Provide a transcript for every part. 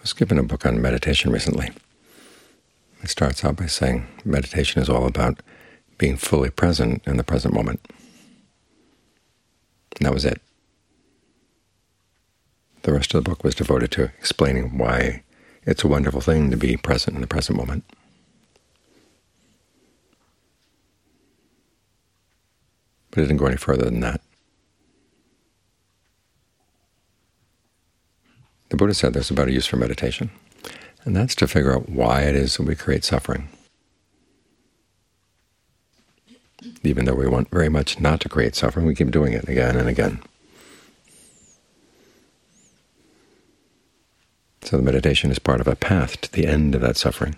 was given a book on meditation recently. It starts out by saying meditation is all about being fully present in the present moment. And that was it. The rest of the book was devoted to explaining why it's a wonderful thing to be present in the present moment. But it didn't go any further than that. The Buddha said there's about a use for meditation, and that's to figure out why it is that we create suffering. Even though we want very much not to create suffering, we keep doing it again and again. So the meditation is part of a path to the end of that suffering.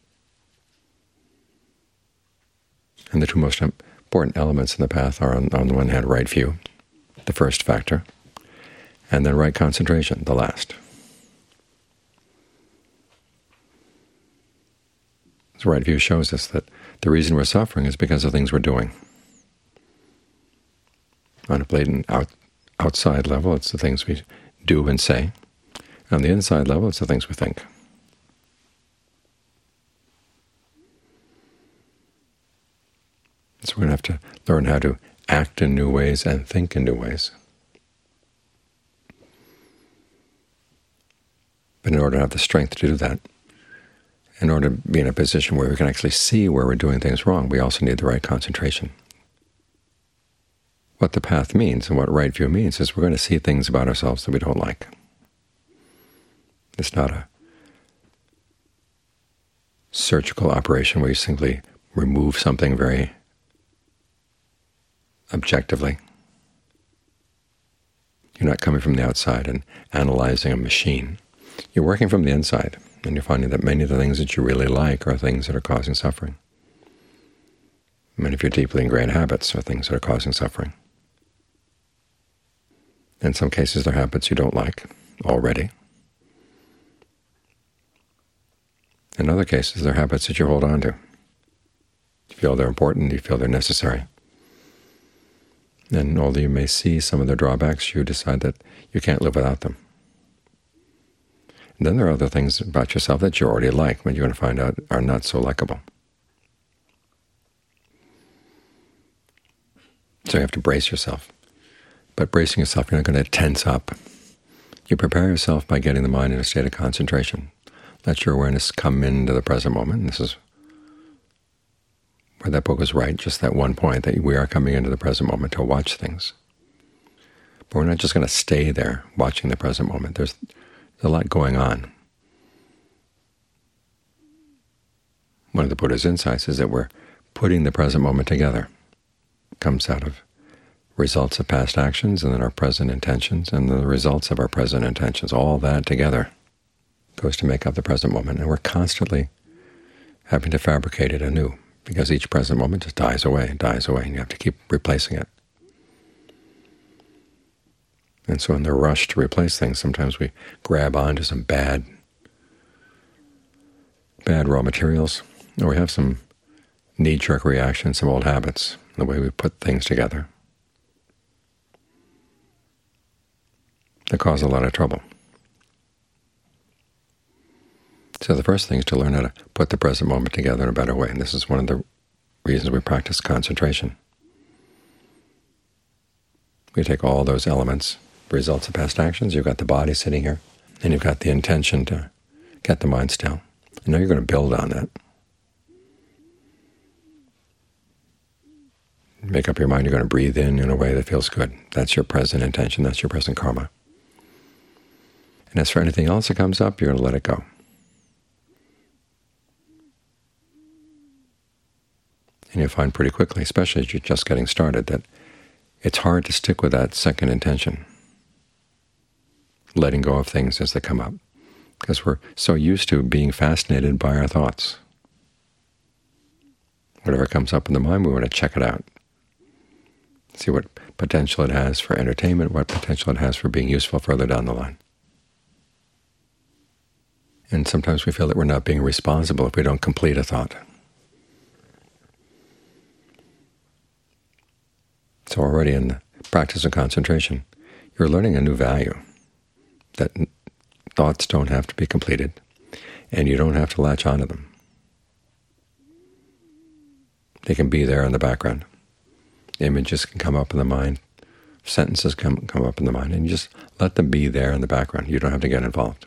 And the two most important elements in the path are, on the one hand, right view, the first factor, and then right concentration, the last. So right view shows us that the reason we're suffering is because of things we're doing. On a blatant outside level, it's the things we do and say. On the inside level, it's the things we think. So we're going to have to learn how to act in new ways and think in new ways. But in order to have the strength to do that, in order to be in a position where we can actually see where we're doing things wrong, we also need the right concentration. What the path means and what right view means is we're going to see things about ourselves that we don't like. It's not a surgical operation where you simply remove something very objectively. You're not coming from the outside and analyzing a machine. You're working from the inside, and you're finding that many of the things that you really like are things that are causing suffering. Many of your deeply ingrained habits are things that are causing suffering. In some cases, they're habits you don't like already. In other cases, they're habits that you hold on to. You feel they're important, you feel they're necessary. And although you may see some of their drawbacks, you decide that you can't live without them. And then there are other things about yourself that you already like, but you're going to find out are not so likable. So you have to brace yourself. But bracing yourself, you're not going to tense up. You prepare yourself by getting the mind in a state of concentration. Let your awareness come into the present moment. And this is where that book was right, just that one point, that we are coming into the present moment to watch things. But we're not just going to stay there watching the present moment. There's a lot going on. One of the Buddha's insights is that we're putting the present moment together. It comes out of results of past actions, and then our present intentions, and the results of our present intentions. All that together goes to make up the present moment, and we're constantly having to fabricate it anew, because each present moment just dies away, and you have to keep replacing it. And so in the rush to replace things, sometimes we grab onto some bad raw materials, or we have some knee-jerk reactions, some old habits, the way we put things together, that cause a lot of trouble. So the first thing is to learn how to put the present moment together in a better way, and this is one of the reasons we practice concentration. We take all those elements, results of past actions, you've got the body sitting here, and you've got the intention to get the mind still. And now you're going to build on that. Make up your mind you're going to breathe in a way that feels good. That's your present intention, that's your present karma. And as for anything else that comes up, you're going to let it go. And you'll find pretty quickly, especially as you're just getting started, that it's hard to stick with that second intention, letting go of things as they come up, because we're so used to being fascinated by our thoughts. Whatever comes up in the mind, we want to check it out, see what potential it has for entertainment, what potential it has for being useful further down the line. And sometimes we feel that we're not being responsible if we don't complete a thought. So already in the practice of concentration, you're learning a new value that thoughts don't have to be completed, and you don't have to latch onto them. They can be there in the background. Images can come up in the mind, sentences come up in the mind, and you just let them be there in the background. You don't have to get involved.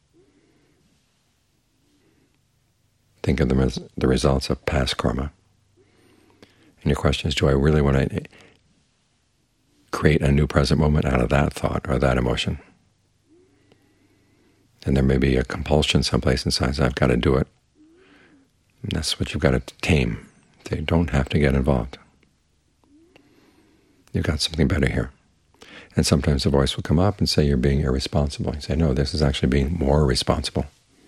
Think of them as the results of past karma. And your question is, do I really want to create a new present moment out of that thought or that emotion? And there may be a compulsion someplace inside, so I've got to do it. And that's what you've got to tame. They don't have to get involved. You've got something better here. And sometimes the voice will come up and say you're being irresponsible. You say, no, this is actually being more responsible.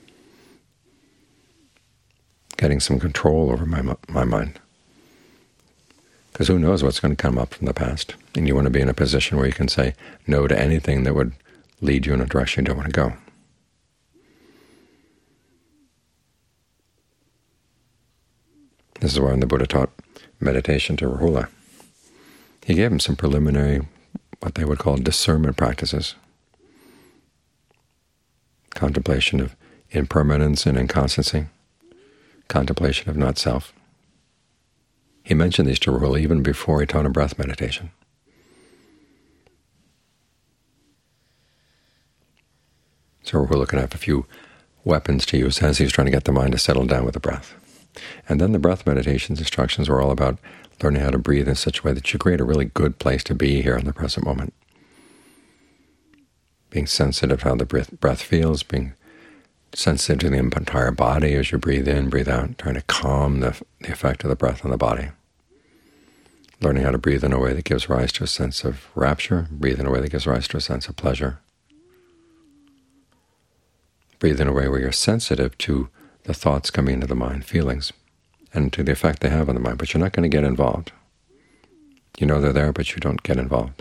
Getting some control over my mind. Because who knows what's going to come up from the past. And you want to be in a position where you can say no to anything that would lead you in a direction you don't want to go. This is why when the Buddha taught meditation to Rahula, he gave him some preliminary, what they would call discernment practices. Contemplation of impermanence and inconstancy. Contemplation of not-self. He mentioned these to Rahula even before he taught him breath meditation. So Rahula can have a few weapons to use as he's trying to get the mind to settle down with the breath. And then the breath meditation's instructions were all about learning how to breathe in such a way that you create a really good place to be here in the present moment. Being sensitive to how the breath feels, being sensitive to the entire body as you breathe in, breathe out, trying to calm the effect of the breath on the body. Learning how to breathe in a way that gives rise to a sense of rapture, breathe in a way that gives rise to a sense of pleasure. Breathe in a way where you're sensitive to the thoughts coming into the mind, feelings, and to the effect they have on the mind, but you're not going to get involved. You know they're there, but you don't get involved.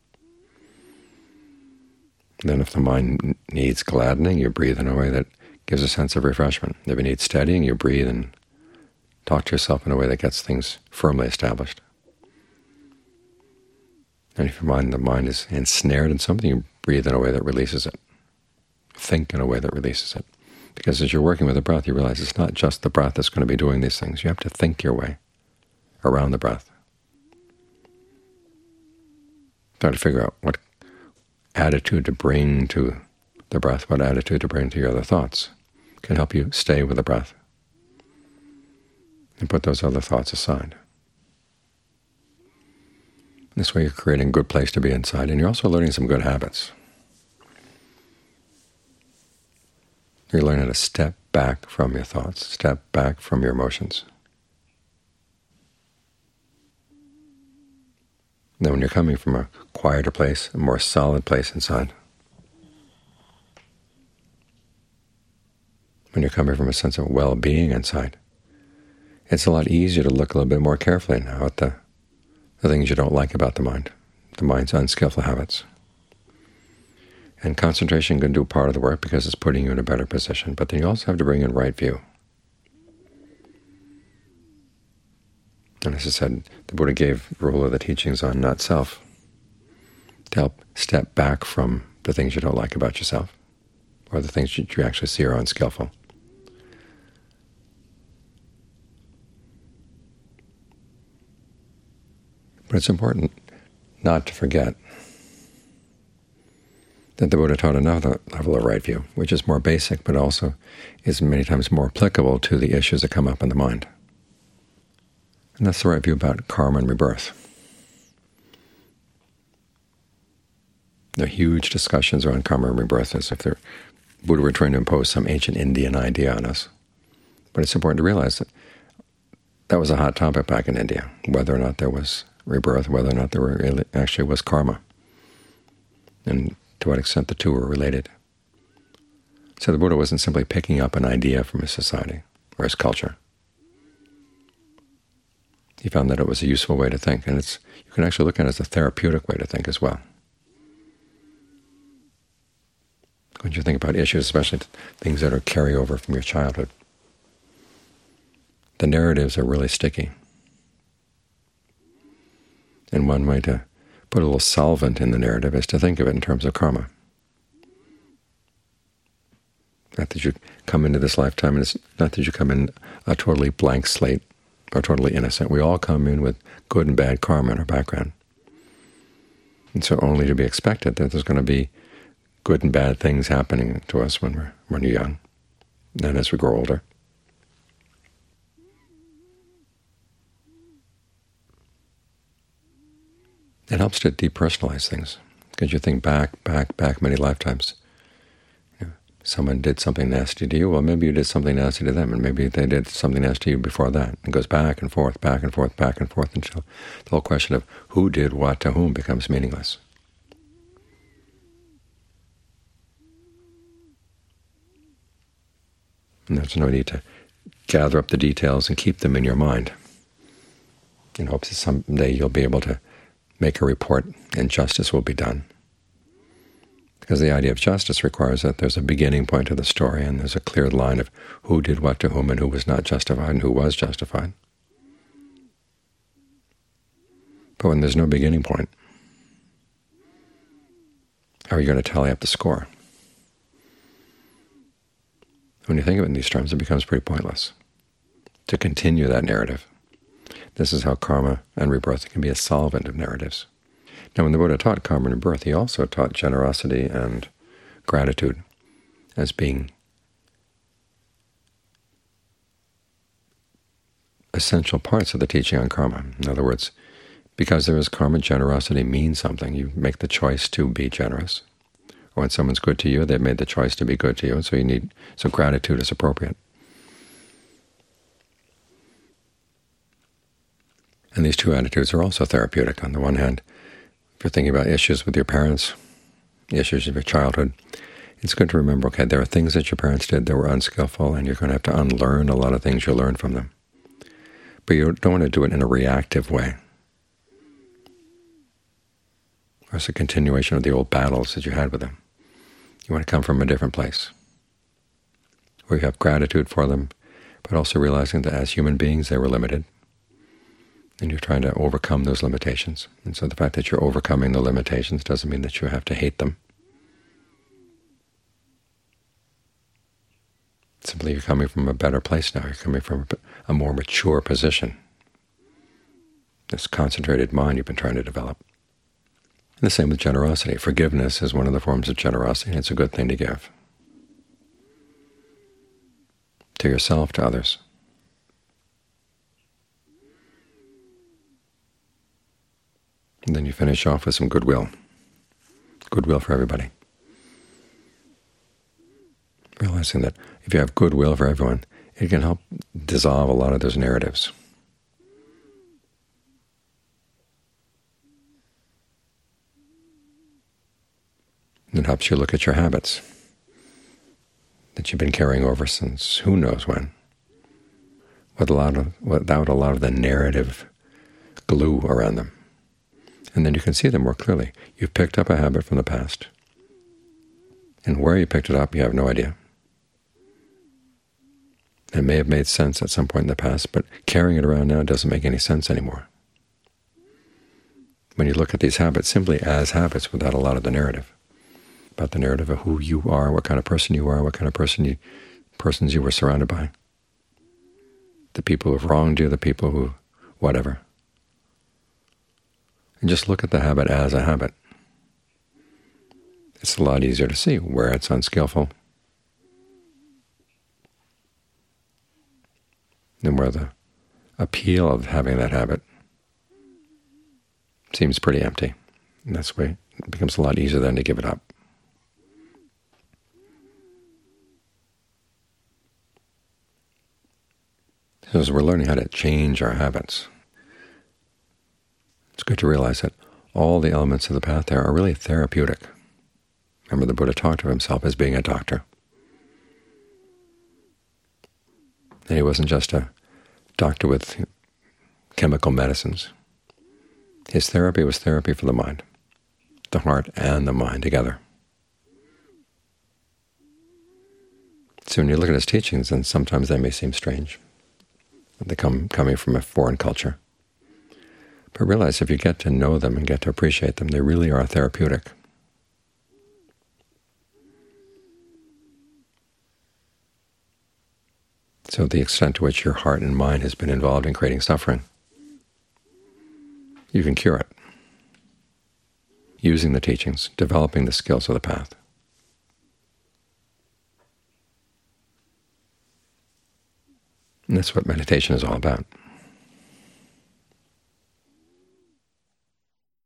Then if the mind needs gladdening, you breathe in a way that gives a sense of refreshment. If it needs steadying, you breathe and talk to yourself in a way that gets things firmly established. And if the mind is ensnared in something, you breathe in a way that releases it. Think in a way that releases it. Because as you're working with the breath, you realize it's not just the breath that's going to be doing these things. You have to think your way around the breath. Try to figure out what attitude to bring to the breath, what attitude to bring to your other thoughts can help you stay with the breath and put those other thoughts aside. This way you're creating a good place to be inside, and you're also learning some good habits. You're learning how to step back from your thoughts, step back from your emotions. Then when you're coming from a quieter place, a more solid place inside, when you're coming from a sense of well-being inside, it's a lot easier to look a little bit more carefully now at the things you don't like about the mind's unskillful habits. And concentration can do part of the work because it's putting you in a better position, but then you also have to bring in right view. And as I said, the Buddha gave Rahula the teachings on not-self to help step back from the things you don't like about yourself, or the things that you actually see are unskillful. But it's important not to forget that the Buddha taught another level of right view, which is more basic, but also is many times more applicable to the issues that come up in the mind. And that's the right view about karma and rebirth. There are huge discussions around karma and rebirth as if the Buddha were trying to impose some ancient Indian idea on us. But it's important to realize that that was a hot topic back in India, whether or not there was rebirth, whether or not there actually was karma, and to what extent the two were related. So the Buddha wasn't simply picking up an idea from his society or his culture. He found that it was a useful way to think, and you can actually look at it as a therapeutic way to think as well. When you think about issues, especially things that are carryover from your childhood, the narratives are really sticky. And one way to put a little solvent in the narrative is to think of it in terms of karma. Not that you come into this lifetime, and it's not that you come in a totally blank slate or totally innocent. We all come in with good and bad karma in our background. And so only to be expected that there's going to be good and bad things happening to us when we're young, and as we grow older. It helps to depersonalize things, because you think back many lifetimes. Someone did something nasty to you, well, maybe you did something nasty to them, and maybe they did something nasty to you before that. It goes back and forth, back and forth, back and forth, until the whole question of who did what to whom becomes meaningless. And there's no need to gather up the details and keep them in your mind in hopes that someday you'll be able to make a report and justice will be done. Because the idea of justice requires that there's a beginning point to the story, and there's a clear line of who did what to whom and who was not justified and who was justified. But when there's no beginning point, how are you going to tally up the score? When you think of it in these terms, it becomes pretty pointless to continue that narrative. This is how karma and rebirth can be a solvent of narratives. Now, when the Buddha taught karma and rebirth, he also taught generosity and gratitude as being essential parts of the teaching on karma. In other words, because there is karma, generosity means something. You make the choice to be generous. Or when someone's good to you, they've made the choice to be good to you, and so gratitude is appropriate. And these two attitudes are also therapeutic. On the one hand, if you're thinking about issues with your parents, issues of your childhood, it's good to remember, okay, there are things that your parents did that were unskillful, and you're going to have to unlearn a lot of things you learned from them. But you don't want to do it in a reactive way, or it's a continuation of the old battles that you had with them. You want to come from a different place, where you have gratitude for them, but also realizing that as human beings they were limited, and you're trying to overcome those limitations. And so the fact that you're overcoming the limitations doesn't mean that you have to hate them. Simply you're coming from a better place now. You're coming from a more mature position. This concentrated mind you've been trying to develop. And the same with generosity. Forgiveness is one of the forms of generosity, and it's a good thing to give. To yourself, to others. And then you finish off with some goodwill. Goodwill for everybody. Realizing that if you have goodwill for everyone, it can help dissolve a lot of those narratives. It helps you look at your habits that you've been carrying over since who knows when, without a lot of the narrative glue around them. And then you can see them more clearly. You've picked up a habit from the past, and where you picked it up you have no idea. It may have made sense at some point in the past, but carrying it around now doesn't make any sense anymore. When you look at these habits simply as habits without a lot of the narrative, about the narrative of who you are, what kind of person you are, what kind of persons you were surrounded by, the people who have wronged you, the people who whatever. And just look at the habit as a habit. It's a lot easier to see where it's unskillful and where the appeal of having that habit seems pretty empty. And that's why it becomes a lot easier then to give it up. So as we're learning how to change our habits, it's good to realize that all the elements of the path there are really therapeutic. Remember, the Buddha talked of himself as being a doctor. And he wasn't just a doctor with chemical medicines. His therapy was therapy for the mind, the heart and the mind together. So when you look at his teachings, then sometimes they may seem strange. They coming from a foreign culture. But realize if you get to know them and get to appreciate them, they really are therapeutic. So the extent to which your heart and mind has been involved in creating suffering, you can cure it using the teachings, developing the skills of the path. And that's what meditation is all about.